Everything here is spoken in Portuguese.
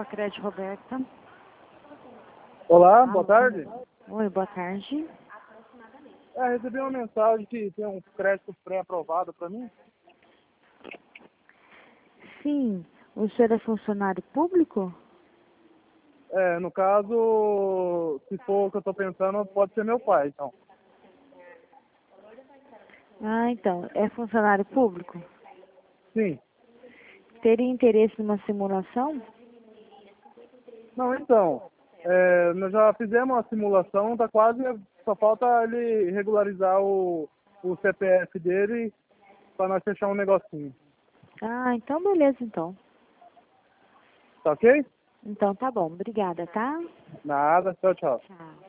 Facred Roberta. Olá, boa tarde. Oi, boa tarde. Recebi uma mensagem que tem um crédito pré-aprovado para mim. Sim, o senhor é funcionário público? No caso, se for o que eu estou pensando, pode ser meu pai, então. Ah, então, é funcionário público? Sim. Teria interesse numa simulação? Não, então, nós já fizemos uma simulação, tá quase, só falta ele regularizar o CPF dele para nós fechar um negocinho. Ah, então beleza, então. Tá ok? Então tá bom, obrigada, tá? Nada, tchau, tchau. Tchau.